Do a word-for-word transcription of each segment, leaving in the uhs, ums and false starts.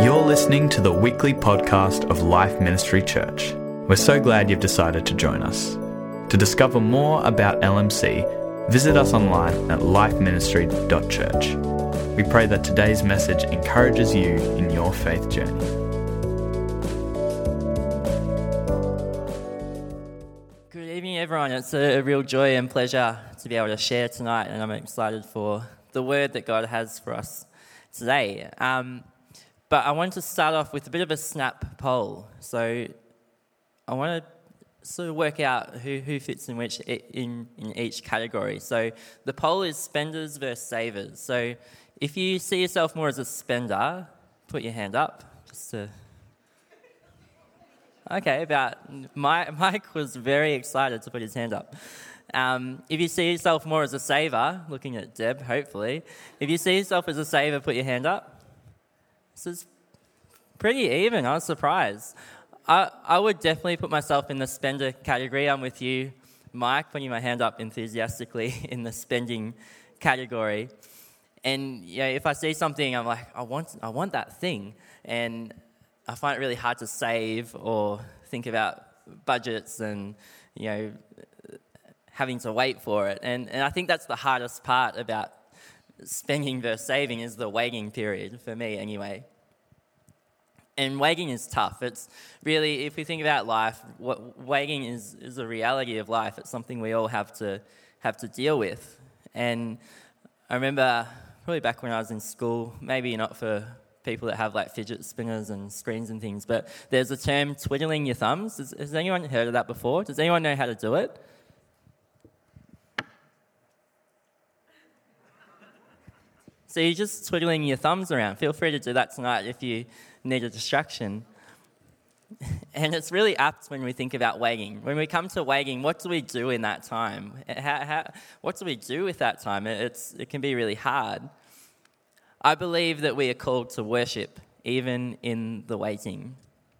You're listening to the weekly podcast of Life Ministry Church. We're so glad you've decided to join us. To discover more about L M C, visit us online at life ministry dot church. We pray that today's message encourages you in your faith journey. Good evening, everyone. It's a real joy and pleasure to be able to share tonight, and I'm excited for the word that God has for us today. Um, but I wanted to start off with a bit of a snap poll. So I want to sort of work out who, who fits in which in, in each category. So the poll is spenders versus savers. So if you see yourself more as a spender, put your hand up. Just to Okay, about my, Mike was very excited to put his hand up. Um, if you see yourself more as a saver, looking at Deb, hopefully. If you see yourself as a saver, put your hand up. This is pretty even. I was surprised. I, I would definitely put myself in the spender category. I'm with you, Mike, putting my hand up enthusiastically in the spending category. And yeah, if I see something, I'm like, I want, I want that thing, and I find it really hard to save or think about budgets and, you know, having to wait for it. And and I think that's the hardest part about spending versus saving is the waiting period, for me anyway. And waiting is tough. It's really, if we think about life, what, waiting is, is a reality of life. It's something we all have to have to deal with. And I remember probably back when I was in school, maybe not for people that have like fidget spinners and screens and things, but there's a term, twiddling your thumbs. Has, has anyone heard of that before? Does anyone know how to do it? So you're just twiddling your thumbs around. Feel free to do that tonight if you need a distraction. And it's really apt when we think about waiting. When we come to waiting, what do we do in that time? How, how, what do we do with that time? It's, it can be really hard. I believe that we are called to worship, even in the waiting.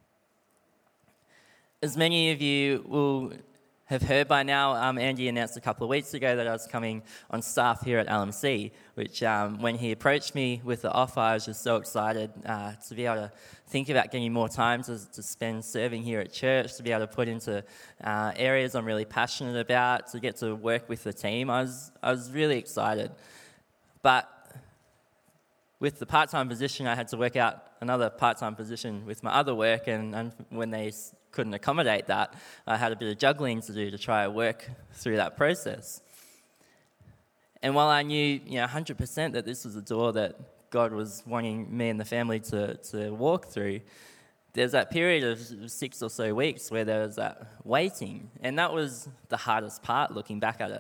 As many of you will have heard by now, um, Andy announced a couple of weeks ago that I was coming on staff here at L M C, which um, when he approached me with the offer, I was just so excited uh, to be able to think about getting more time to, to spend serving here at church, to be able to put into uh, areas I'm really passionate about, to get to work with the team. I was, I was really excited. But with the part-time position, I had to work out another part-time position with my other work, and, and when they couldn't accommodate that, I had a bit of juggling to do to try to work through that process. And while I knew, you know, one hundred percent that this was a door that God was wanting me and the family to, to walk through, there's that period of six or so weeks where there was that waiting, and that was the hardest part looking back at it.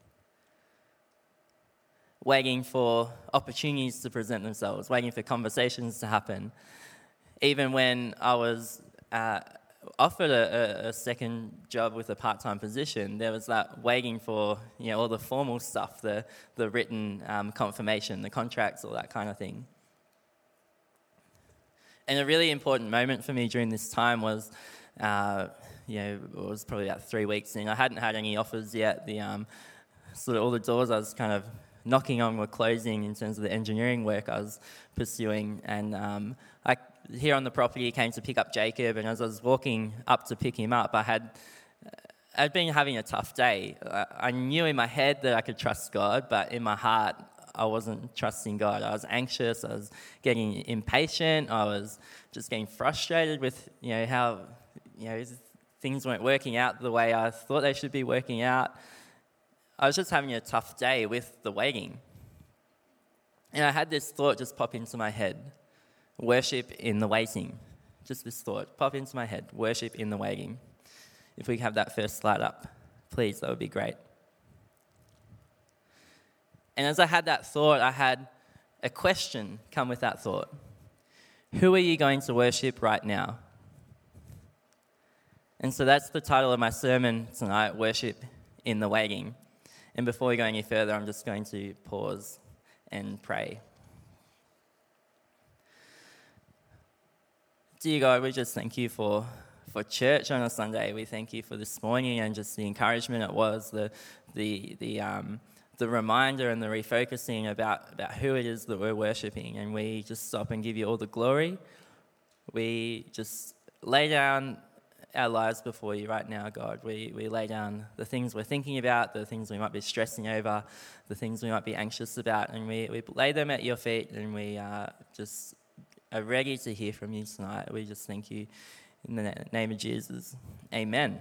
Waiting for opportunities to present themselves, waiting for conversations to happen. Even when I was uh, offered a, a second job with a part-time position, there was that waiting for, you know, all the formal stuff, the the written um, confirmation, the contracts, all that kind of thing. And a really important moment for me during this time was, uh, you know, it was probably about three weeks in. I hadn't had any offers yet. The um, sort of all the doors I was kind of knocking on were closing in terms of the engineering work I was pursuing. And um, I, here on the property, came to pick up Jacob, and as I was walking up to pick him up, I had I'd been having a tough day. I, I knew in my head that I could trust God, but in my heart, I wasn't trusting God. I was anxious, I was getting impatient, I was just getting frustrated with, you know, how, you know, things weren't working out the way I thought they should be working out. I was just having a tough day with the waiting. And I had this thought just pop into my head. Worship in the waiting. Just this thought pop into my head. Worship in the waiting. If we have that first slide up, please, that would be great. And as I had that thought, I had a question come with that thought. Who are you going to worship right now? And so that's the title of my sermon tonight, Worship in the Waiting. And before we go any further, I'm just going to pause and pray. Dear God, we just thank you for, for church on a Sunday. We thank you for this morning and just the encouragement it was, the the the um the reminder and the refocusing about, about who it is that we're worshipping. And we just stop and give you all the glory. we just lay down our lives before you right now, God. We we lay down the things we're thinking about, the things we might be stressing over, the things we might be anxious about, and we, we lay them at your feet, and we uh, just are ready to hear from you tonight. We just thank you in the name of Jesus. Amen.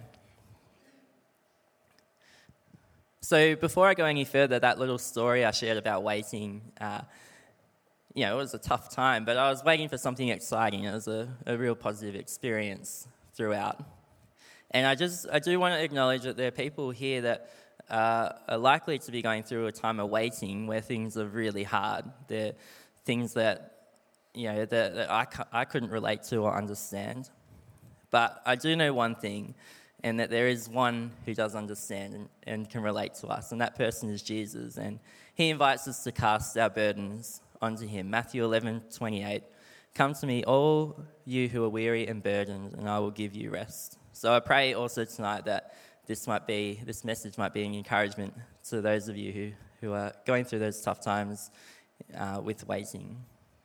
So before I go any further, that little story I shared about waiting, uh, you know, it was a tough time, but I was waiting for something exciting. It was a, a real positive experience throughout. And I just, I do want to acknowledge that there are people here that uh, are likely to be going through a time of waiting where things are really hard. They're things that, you know, that, that I, I couldn't relate to or understand. But I do know one thing, and that there is one who does understand and, and can relate to us, and that person is Jesus. And he invites us to cast our burdens onto him. Matthew eleven twenty-eight. Come to me, all you who are weary and burdened, and I will give you rest. So I pray also tonight that this might be, this message might be an encouragement to those of you who, who are going through those tough times uh, with waiting.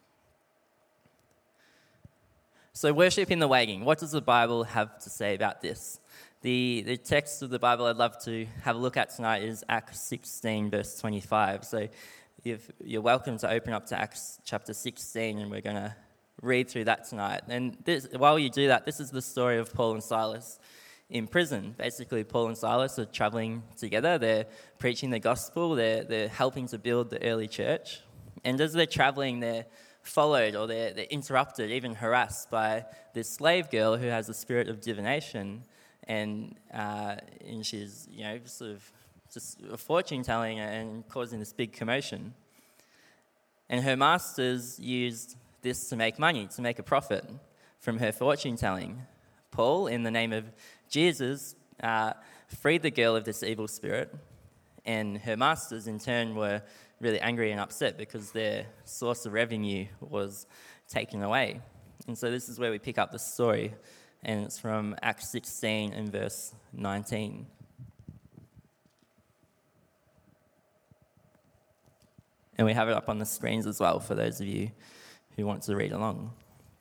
So worship in the waiting. What does the Bible have to say about this? The, the text of the Bible I'd love to have a look at tonight is Acts sixteen, verse twenty-five. So if you're welcome to open up to Acts chapter sixteen, and we're going to read through that tonight. And this, while you do that, this is the story of Paul and Silas in prison. Basically, Paul and Silas are traveling together. They're preaching the gospel. They're, they're helping to build the early church. And as they're traveling, they're followed or they're, they're interrupted, even harassed by this slave girl who has a spirit of divination. And, uh, and she's, you know, sort of just a fortune telling and causing this big commotion. And her masters used this to make money, to make a profit from her fortune telling. Paul, in the name of Jesus, uh, freed the girl of this evil spirit, and her masters in turn were really angry and upset because their source of revenue was taken away. And so this is where we pick up the story, and it's from Acts sixteen and verse nineteen. And we have it up on the screens as well for those of you who want to read along.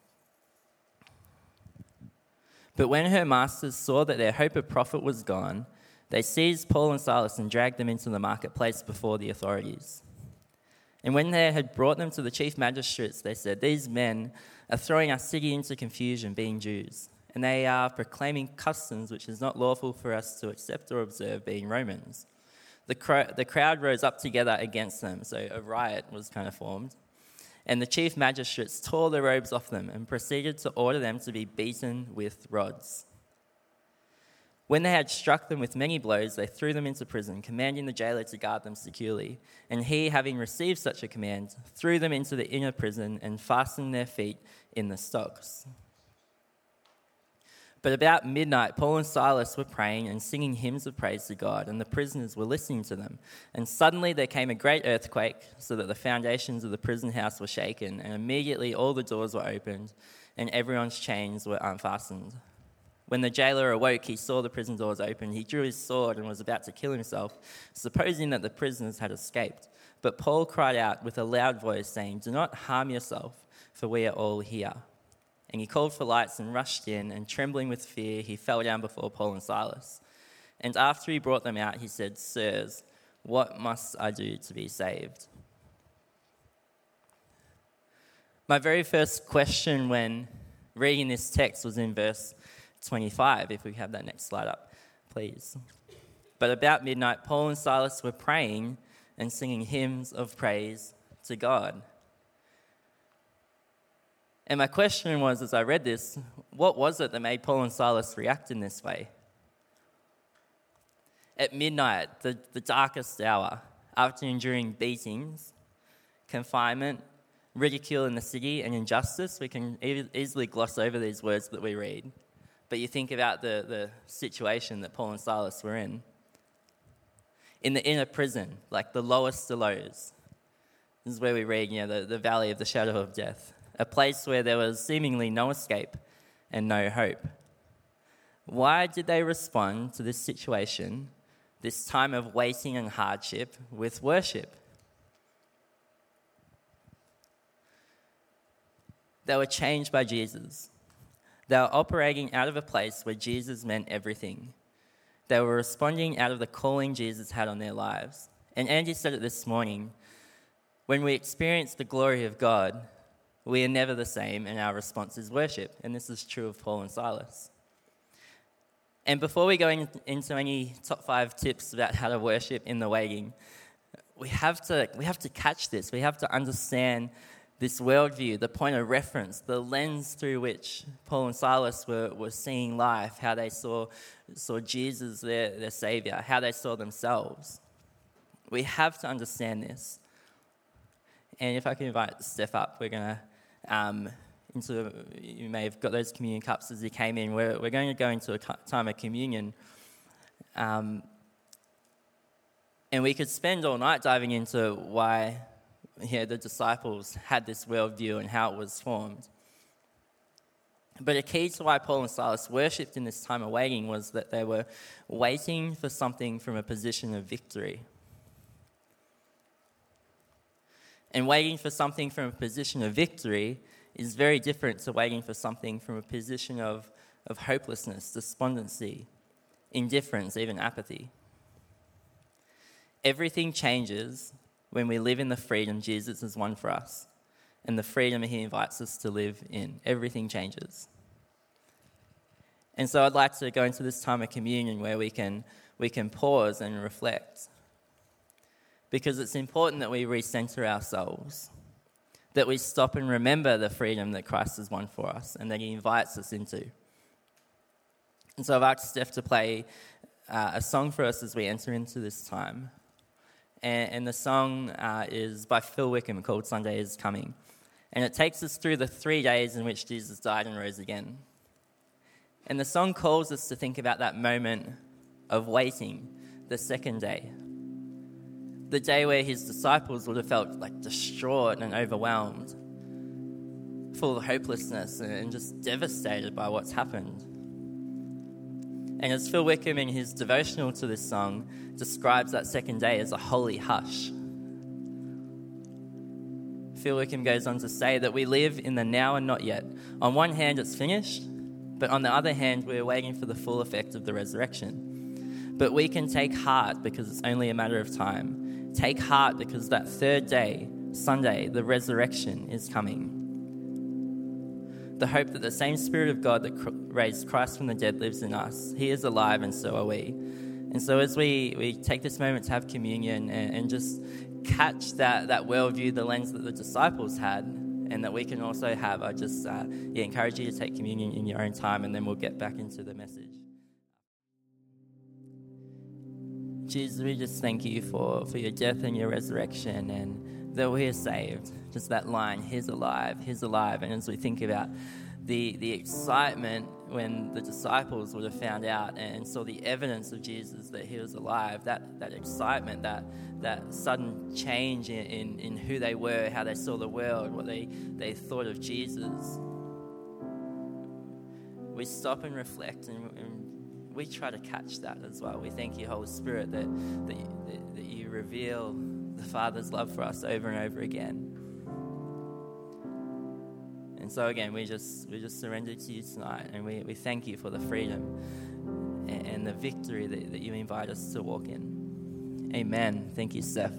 But when her masters saw that their hope of profit was gone, they seized Paul and Silas and dragged them into the marketplace before the authorities. And when they had brought them to the chief magistrates, they said, "These men are throwing our city into confusion, being Jews, and they are proclaiming customs which is not lawful for us to accept or observe, being Romans." The, cr- the crowd rose up together against them, so a riot was kind of formed. And the chief magistrates tore the robes off them and proceeded to order them to be beaten with rods. When they had struck them with many blows, they threw them into prison, commanding the jailer to guard them securely. And he, having received such a command, threw them into the inner prison and fastened their feet in the stocks. But about midnight, Paul and Silas were praying and singing hymns of praise to God, and the prisoners were listening to them. And suddenly there came a great earthquake, so that the foundations of the prison house were shaken, and immediately all the doors were opened, and everyone's chains were unfastened. When the jailer awoke, he saw the prison doors open. He drew his sword and was about to kill himself, supposing that the prisoners had escaped. But Paul cried out with a loud voice, saying, "Do not harm yourself, for we are all here." And he called for lights and rushed in, and trembling with fear, he fell down before Paul and Silas. And after he brought them out, he said, "Sirs, what must I do to be saved?" My very first question when reading this text was in verse twenty-five, if we have that next slide up, please. But about midnight, Paul and Silas were praying and singing hymns of praise to God. And my question was, as I read this, what was it that made Paul and Silas react in this way? At midnight, the, the darkest hour, after enduring beatings, confinement, ridicule in the city, and injustice, we can e- easily gloss over these words that we read. But you think about the, the situation that Paul and Silas were in. In the inner prison, like the lowest of lows. This is where we read, you know, the, the valley of the shadow of death. A place where there was seemingly no escape and no hope. Why did they respond to this situation, this time of waiting and hardship, with worship? They were changed by Jesus. They were operating out of a place where Jesus meant everything. They were responding out of the calling Jesus had on their lives. And Andy said it this morning, when we experience the glory of God, we are never the same, and our response is worship. And this is true of Paul and Silas. And before we go in, into any top five tips about how to worship in the waiting, we have to we have to catch this. We have to understand this worldview, the point of reference, the lens through which Paul and Silas were, were seeing life, how they saw saw Jesus, their, their Savior, how they saw themselves. We have to understand this. And if I can invite Steph up, we're going to, um, into you may have got those communion cups as you came in. We're, we're going to go into a time of communion. Um, and we could spend all night diving into why yeah, the disciples had this worldview and how it was formed. But a key to why Paul and Silas worshipped in this time of waiting was that they were waiting for something from a position of victory. And waiting for something from a position of victory is very different to waiting for something from a position of, of hopelessness, despondency, indifference, even apathy. Everything changes when we live in the freedom Jesus has won for us and the freedom he invites us to live in. Everything changes. And so I'd like to go into this time of communion where we can we can pause and reflect, because it's important that we recenter ourselves, that we stop and remember the freedom that Christ has won for us and that he invites us into. And so I've asked Steph to play uh, a song for us as we enter into this time. And, and the song uh, is by Phil Wickham called Sunday is Coming. And it takes us through the three days in which Jesus died and rose again. And the song calls us to think about that moment of waiting, the second day. The day where his disciples would have felt like distraught and overwhelmed, full of hopelessness and just devastated by what's happened. And as Phil Wickham in his devotional to this song describes that second day as a holy hush. Phil Wickham goes on to say that we live in the now and not yet. On one hand, it's finished, but on the other hand, we're waiting for the full effect of the resurrection. But we can take heart because it's only a matter of time. Take heart because that third day, Sunday, the resurrection is coming. The hope that the same Spirit of God that raised Christ from the dead lives in us. He is alive and so are we. And so as we, we take this moment to have communion and, and just catch that, that worldview, the lens that the disciples had and that we can also have, I just uh, yeah, encourage you to take communion in your own time, and then we'll get back into the message. Jesus, we just thank you for, for your death and your resurrection, and that we are saved. Just that line, he's alive, he's alive. And as we think about the the excitement when the disciples would have found out and saw the evidence of Jesus that he was alive, that, that excitement, that that sudden change in, in, in who they were, how they saw the world, what they, they thought of Jesus. We stop and reflect, and, and we try to catch that as well. We thank you, Holy Spirit, that, that, you, that, that you reveal the Father's love for us over and over again. And so again, we just we just surrender to you tonight, and we, we thank you for the freedom and, and the victory that, that you invite us to walk in. Amen. Thank you, Seth.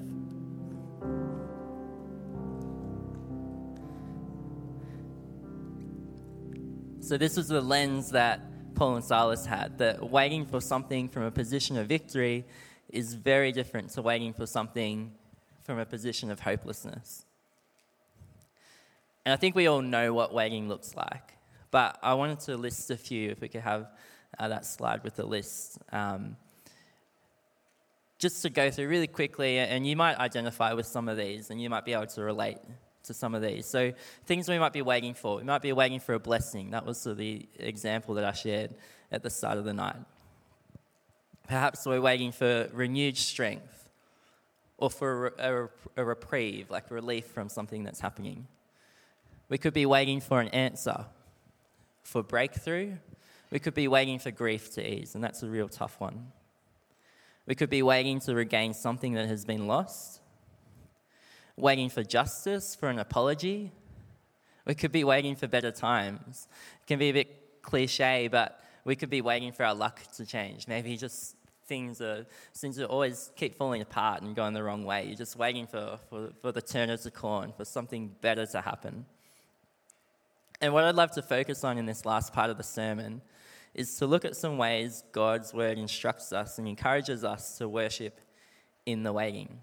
So this was the lens that Paul and Silas had, that waiting for something from a position of victory is very different to waiting for something from a position of hopelessness. And I think we all know what waiting looks like, but I wanted to list a few, if we could have uh, that slide with the list, um, just to go through really quickly, and you might identify with some of these, and you might be able to relate to some of these. So things we might be waiting for. We might be waiting for a blessing. That was sort of the example that I shared at the start of the night. Perhaps we're waiting for renewed strength, or for a, a, a reprieve, like relief from something that's happening. We could be waiting for an answer, for breakthrough. We could be waiting for grief to ease, and that's a real tough one. We could be waiting to regain something that has been lost, waiting for justice, for an apology. We could be waiting for better times. It can be a bit cliche, but we could be waiting for our luck to change. Maybe just things are, seem to always keep falling apart and going the wrong way. You're just waiting for, for, for the turn of the corn, for something better to happen. And what I'd love to focus on in this last part of the sermon is to look at some ways God's word instructs us and encourages us to worship in the waiting.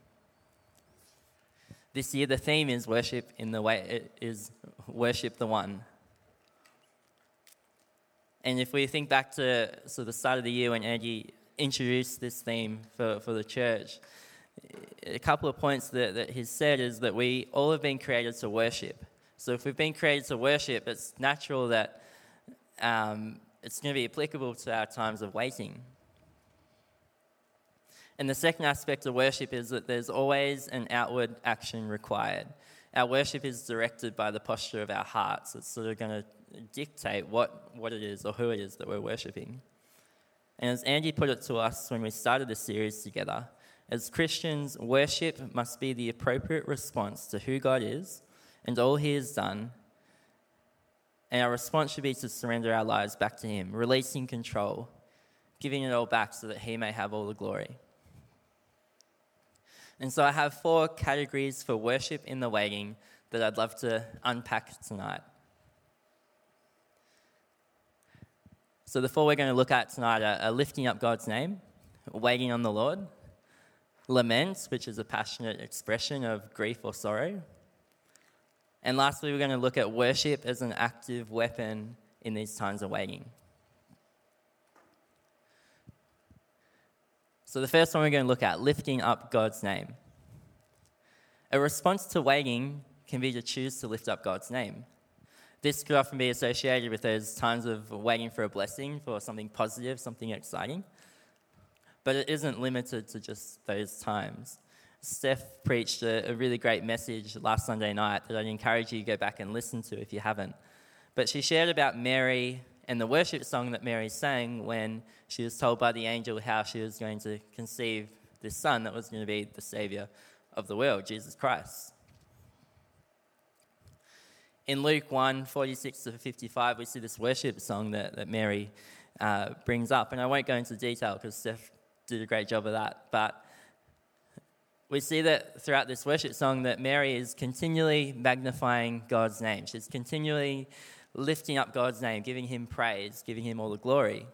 This year the theme is worship in the way it is worship the one. And if we think back to so the start of the year when Andy introduced this theme for, for the church, a couple of points that, that he said is that we all have been created to worship. So if we've been created to worship, it's natural that um, it's going to be applicable to our times of waiting. And the second aspect of worship is that there's always an outward action required. Our worship is directed by the posture of our hearts. It's sort of going to dictate what, what it is or who it is that we're worshipping. And as Andy put it to us when we started this series together, as Christians, worship must be the appropriate response to who God is and all he has done. And our response should be to surrender our lives back to him, releasing control, giving it all back so that he may have all the glory. And so I have four categories for worship in the waiting that I'd love to unpack tonight. So the four we're going to look at tonight are, are lifting up God's name, waiting on the Lord, lament, which is a passionate expression of grief or sorrow, and lastly, we're going to look at worship as an active weapon in these times of waiting. So the first one we're going to look at, lifting up God's name. A response to waiting can be to choose to lift up God's name. This could often be associated with those times of waiting for a blessing, for something positive, something exciting. But it isn't limited to just those times. Steph preached a, a really great message last Sunday night that I'd encourage you to go back and listen to if you haven't. But she shared about Mary and the worship song that Mary sang when she was told by the angel how she was going to conceive this son that was going to be the Saviour of the world, Jesus Christ. In Luke one, forty-six to fifty-five, we see this worship song that, that Mary uh, brings up. And I won't go into detail because Steph did a great job of that. But we see that throughout this worship song that Mary is continually magnifying God's name. She's continually lifting up God's name, giving him praise, giving him all the glory.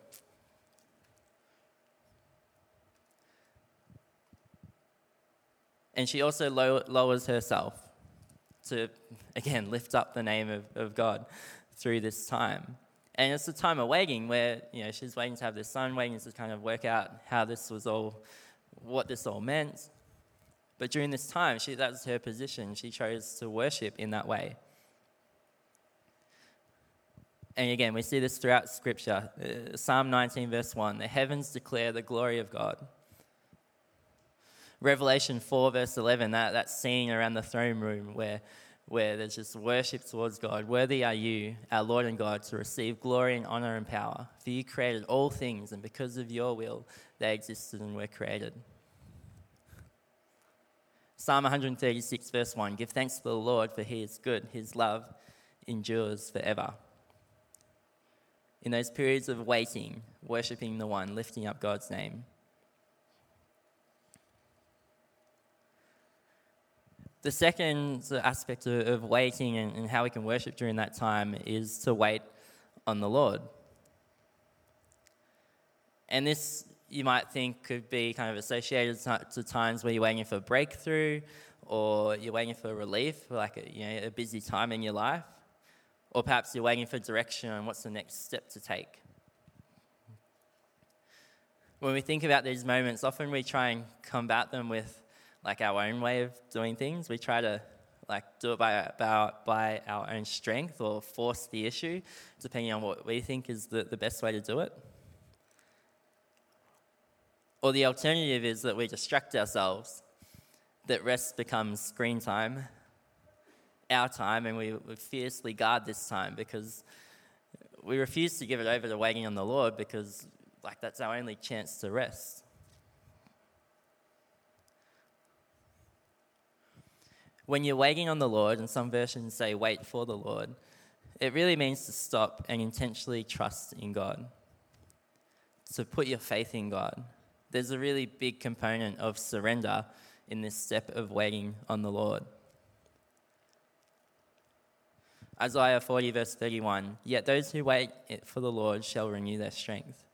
And she also low, lowers herself to, again, lift up the name of, of God through this time. And it's a time of waiting where, you know, she's waiting to have this son, waiting to kind of work out how this was all, what this all meant. But during this time, she, that was her position. She chose to worship in that way. And again, we see this throughout Scripture. Uh, Psalm nineteen, verse one, the heavens declare the glory of God. Revelation four, verse eleven, that, that scene around the throne room where, where there's just worship towards God. Worthy are you, our Lord and God, to receive glory and honor and power. For you created all things, and because of your will, they existed and were created. Psalm one thirty-six, verse one, give thanks to the Lord, for he is good. His love endures forever. In those periods of waiting, worshipping the one, lifting up God's name. The second aspect of waiting and how we can worship during that time is to wait on the Lord. And this, you might think, could be kind of associated to times where you're waiting for a breakthrough or you're waiting for relief, like a, you know, a busy time in your life. Or perhaps you're waiting for direction on what's the next step to take. When we think about these moments, often we try and combat them with like our own way of doing things. We try to like do it by, by, by our own strength or force the issue, depending on what we think is the, the best way to do it. Or the alternative is that we distract ourselves, that rest becomes screen time, our time, and we, we fiercely guard this time because we refuse to give it over to waiting on the Lord because like that's our only chance to rest. When you're waiting on the Lord, and some versions say wait for the Lord, it really means to stop and intentionally trust in God, to put your faith in God. There's a really big component of surrender in this step of waiting on the Lord. Isaiah forty verse thirty-one, yet those who wait for the Lord shall renew their strength.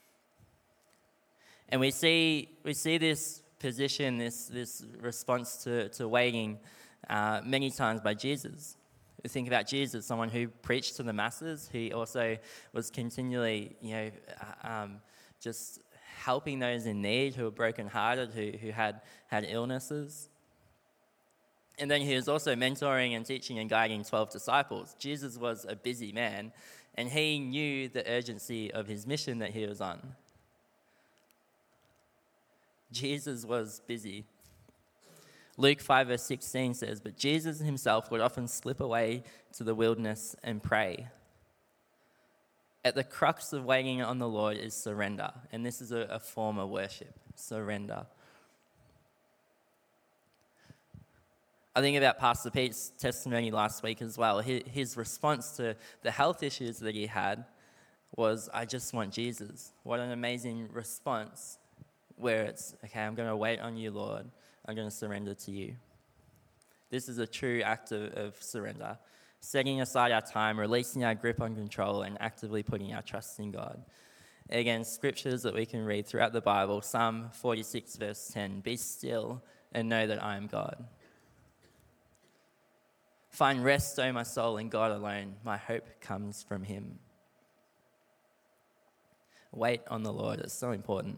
And we see we see this position, this this response to, to waiting uh, many times by Jesus. We think about Jesus, someone who preached to the masses. He also was continually, you know, um, just helping those in need who were brokenhearted, who who had had illnesses. And then he was also mentoring and teaching and guiding twelve disciples. Jesus was a busy man, and he knew the urgency of his mission that he was on. Jesus was busy. Luke five verse sixteen says, but Jesus himself would often slip away to the wilderness and pray. At the crux of waiting on the Lord is surrender, and this is a, a form of worship, surrender. I think about Pastor Pete's testimony last week as well. His, his response to the health issues that he had was, I just want Jesus. What an amazing response, where it's, okay, I'm going to wait on you, Lord. I'm going to surrender to you. This is a true act of, of surrender. Setting aside our time, releasing our grip on control, and actively putting our trust in God. Again, scriptures that we can read throughout the Bible. Psalm forty-six verse ten, be still and know that I am God. Find rest, O my soul, in God alone. My hope comes from him. Wait on the Lord. It's so important.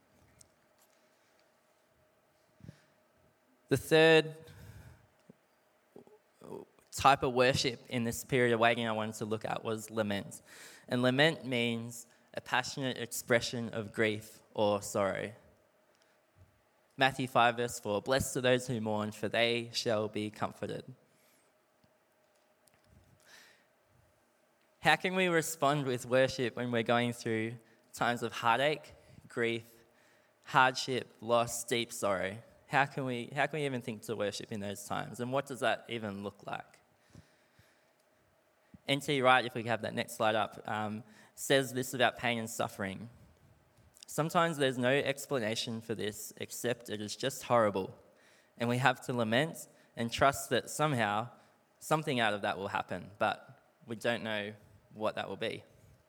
The third type of worship in this period of waiting I wanted to look at was lament. And lament means a passionate expression of grief or sorrow. Matthew five verse four, blessed are those who mourn, for they shall be comforted. How can we respond with worship when we're going through times of heartache, grief, hardship, loss, deep sorrow? How can we how can we even think to worship in those times? And what does that even look like? N T Wright, if we could have that next slide up, um, says this about pain and suffering. Sometimes there's no explanation for this except it is just horrible. And we have to lament and trust that somehow something out of that will happen, but we don't know what that will be.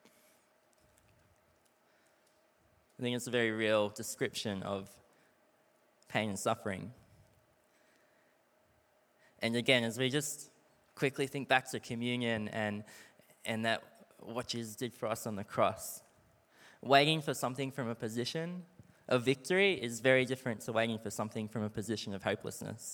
I think it's a very real description of pain and suffering. And again, as we just quickly think back to communion and and that what Jesus did for us on the cross, waiting for something from a position of victory is very different to waiting for something from a position of hopelessness.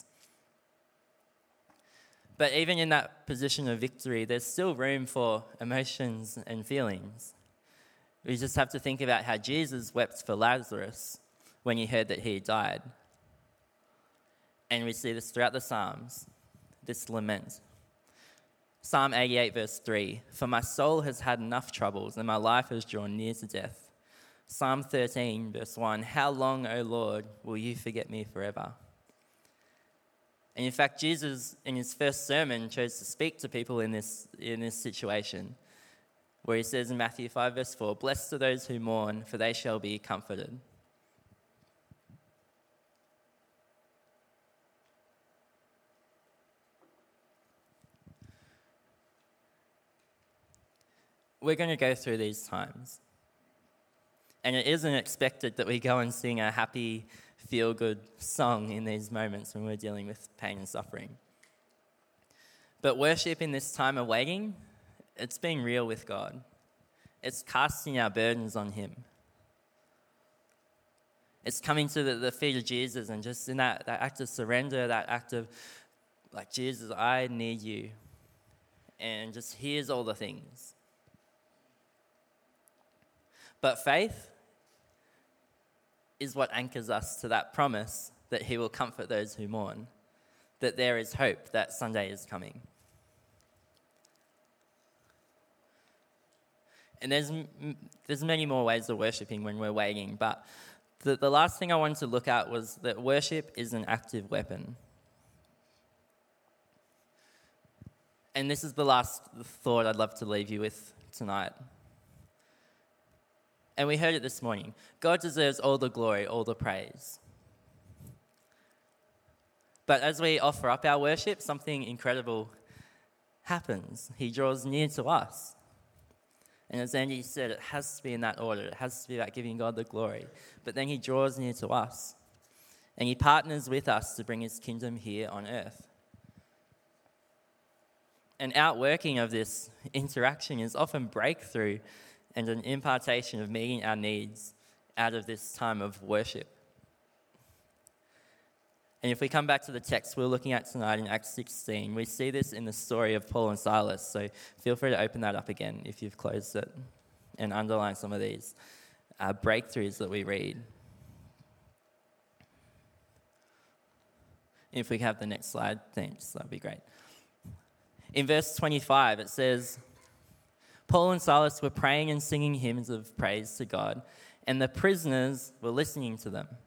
But even in that position of victory, there's still room for emotions and feelings. We just have to think about how Jesus wept for Lazarus when he heard that he had died. And we see this throughout the Psalms, this lament. Psalm eighty-eight verse three, for my soul has had enough troubles and my life has drawn near to death. Psalm thirteen verse one, how long, O Lord, will you forget me forever? And in fact, Jesus, in his first sermon, chose to speak to people in this in this situation, where he says in Matthew five verse four, blessed are those who mourn, for they shall be comforted. We're going to go through these times. And it isn't expected that we go and sing a happy, feel-good song in these moments when we're dealing with pain and suffering. But worship in this time of waiting, it's being real with God. It's casting our burdens on him. It's coming to the, the feet of Jesus and just in that, that act of surrender, that act of, like, Jesus, I need you. And just here's all the things. But faith is what anchors us to that promise that he will comfort those who mourn, that there is hope that Sunday is coming. And there's there's many more ways of worshipping when we're waiting, but the, the last thing I wanted to look at was that worship is an active weapon. And this is the last thought I'd love to leave you with tonight. And we heard it this morning. God deserves all the glory, all the praise. But as we offer up our worship, something incredible happens. He draws near to us. And as Andy said, it has to be in that order. It has to be about giving God the glory. But then he draws near to us. And he partners with us to bring his kingdom here on earth. An outworking of this interaction is often breakthrough and an impartation of meeting our needs out of this time of worship. And if we come back to the text we're looking at tonight in Acts sixteen, we see this in the story of Paul and Silas. So feel free to open that up again if you've closed it and underline some of these uh, breakthroughs that we read. If we have the next slide, thanks, that'd be great. In verse twenty-five, it says, Paul and Silas were praying and singing hymns of praise to God, and the prisoners were listening to them.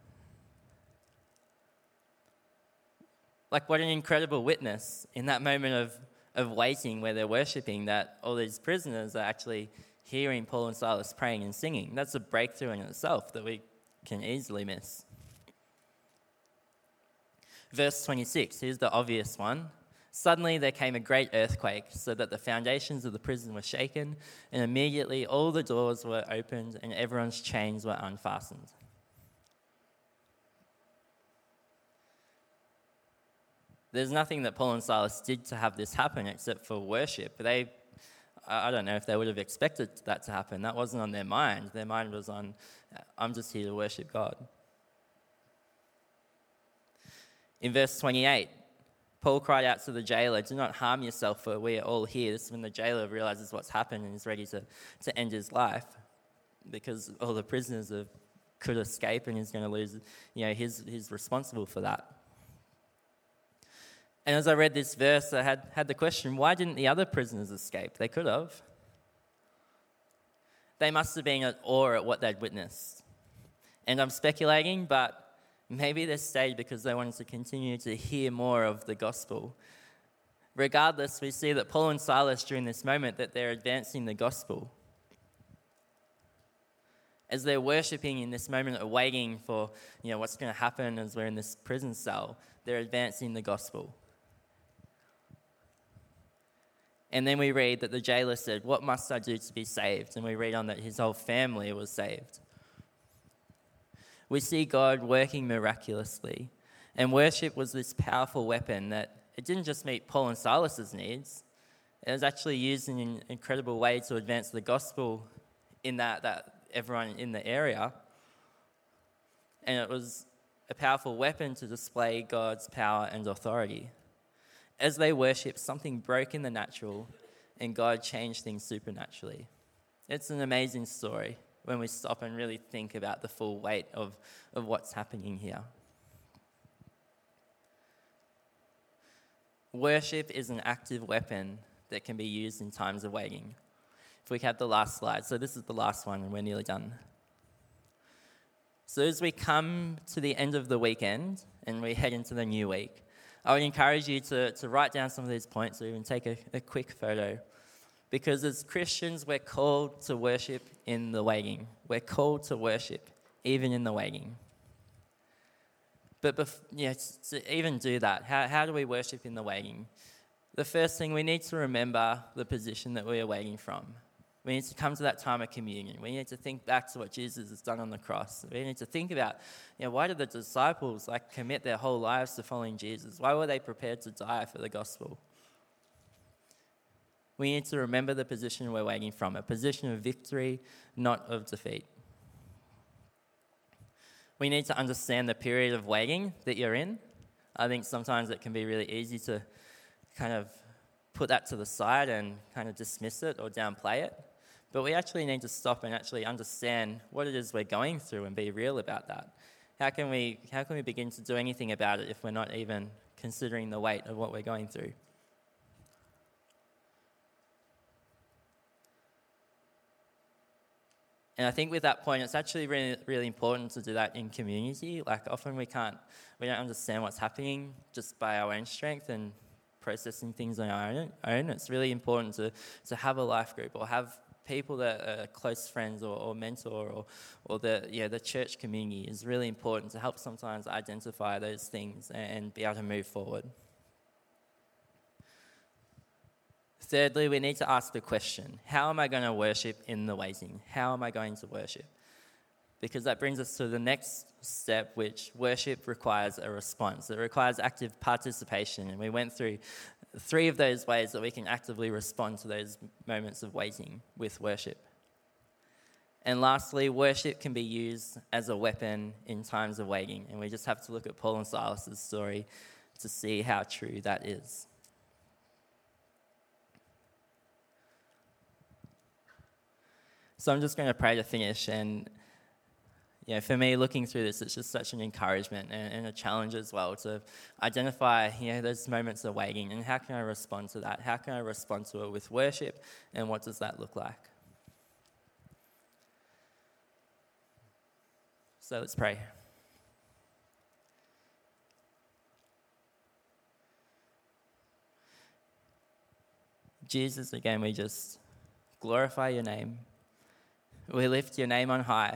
Like, what an incredible witness in that moment of, of waiting where they're worshipping, that all these prisoners are actually hearing Paul and Silas praying and singing. That's a breakthrough in itself that we can easily miss. Verse twenty-six, here's the obvious one. Suddenly there came a great earthquake, so that the foundations of the prison were shaken, and immediately all the doors were opened and everyone's chains were unfastened. There's nothing that Paul and Silas did to have this happen except for worship. They, I don't know if they would have expected that to happen. That wasn't on their mind. Their mind was on, I'm just here to worship God. In verse twenty-eight, Paul cried out to the jailer, do not harm yourself, for we are all here. This is when the jailer realizes what's happened and is ready to, to end his life, because all the prisoners have, could escape and he's going to lose, you know, he's, he's responsible for that. And as I read this verse, I had, had the question, why didn't the other prisoners escape? They could have. They must have been at awe at what they'd witnessed. And I'm speculating, but maybe they stayed because they wanted to continue to hear more of the gospel. Regardless, we see that Paul and Silas during this moment, that they're advancing the gospel. As they're worshipping in this moment of waiting for, you know, what's going to happen as we're in this prison cell, they're advancing the gospel. And then we read that the jailer said, what must I do to be saved? And we read on that his whole family was saved. We see God working miraculously. And worship was this powerful weapon that it didn't just meet Paul and Silas's needs. It was actually used in an incredible way to advance the gospel in that, that everyone in the area. And it was a powerful weapon to display God's power and authority. As they worshipped, something broke in the natural and God changed things supernaturally. It's an amazing story when we stop and really think about the full weight of, of what's happening here. Worship is an active weapon that can be used in times of waiting. If we have the last slide. So this is the last one and we're nearly done. So as we come to the end of the weekend and we head into the new week, I would encourage you to, to write down some of these points or even take a, a quick photo. Because as Christians, we're called to worship in the waiting. We're called to worship even in the waiting. But bef- yeah, to even do that, how, how do we worship in the waiting? The first thing, we need to remember the position that we are waiting from. We need to come to that time of communion. We need to think back to what Jesus has done on the cross. We need to think about, you know, why did the disciples like commit their whole lives to following Jesus? Why were they prepared to die for the gospel? We need to remember the position we're waiting from, a position of victory, not of defeat. We need to understand the period of waiting that you're in. I think sometimes it can be really easy to kind of put that to the side and kind of dismiss it or downplay it. But we actually need to stop and actually understand what it is we're going through and be real about that. How can we, how can we begin to do anything about it if we're not even considering the weight of what we're going through? And I think with that point, it's actually really, really important to do that in community. Like often we can't, we don't understand what's happening just by our own strength, and processing things on our own, own. It's really important to, to have a life group or have people that are close friends or, or mentor or, or the, yeah, the church community is really important to help sometimes identify those things and, and be able to move forward. Thirdly, we need to ask the question, how am I going to worship in the waiting? How am I going to worship? Because that brings us to the next step, which worship requires a response. It requires active participation. And we went through three of those ways that we can actively respond to those moments of waiting with worship. And lastly, worship can be used as a weapon in times of waiting. And we just have to look at Paul and Silas's story to see how true that is. So I'm just going to pray to finish, and yeah, for me, looking through this, it's just such an encouragement and, and a challenge as well to identify, you know, those moments of waiting and how can I respond to that? How can I respond to it with worship, and what does that look like? So let's pray. Jesus, again, we just glorify your name. We lift your name on high.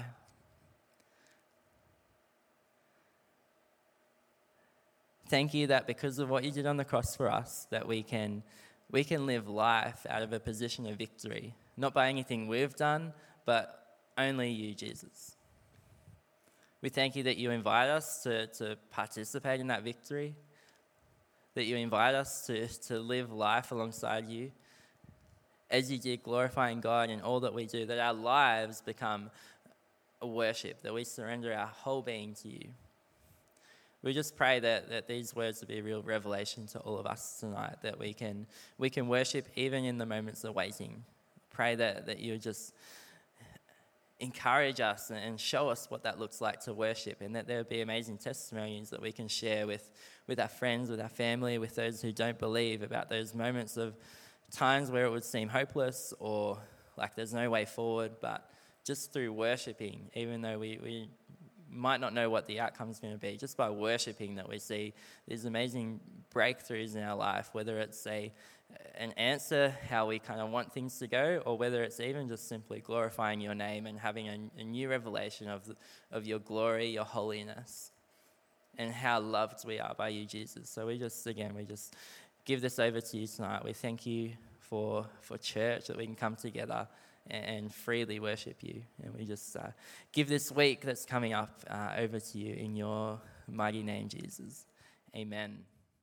Thank you that because of what you did on the cross for us, that we can we can live life out of a position of victory, not by anything we've done, but only you, Jesus. We thank you that you invite us to, to participate in that victory, that you invite us to, to live life alongside you, as you did, glorifying God in all that we do, that our lives become a worship, that we surrender our whole being to you. We just pray that, that these words will be a real revelation to all of us tonight, that we can we can worship even in the moments of waiting. Pray that, that you just encourage us and show us what that looks like to worship, and that there will be amazing testimonies that we can share with, with our friends, with our family, with those who don't believe, about those moments of times where it would seem hopeless or like there's no way forward, but just through worshipping, even though we, we might not know what the outcome is going to be, just by worshipping that we see these amazing breakthroughs in our life, whether it's a an answer how we kind of want things to go, or whether it's even just simply glorifying your name and having a, a new revelation of the, of your glory, your holiness, and how loved we are by you, Jesus. So we just, again, we just give this over to you tonight. We thank you for for church, that we can come together and, and freely worship you. And we just uh, give this week that's coming up uh, over to you in your mighty name, Jesus. Amen.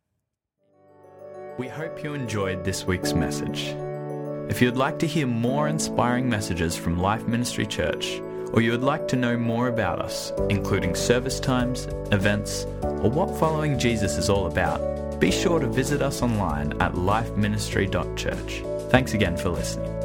We hope you enjoyed this week's message. If you'd like to hear more inspiring messages from Life Ministry Church, or you would like to know more about us, including service times, events, or what following Jesus is all about, be sure to visit us online at life ministry dot church. Thanks again for listening.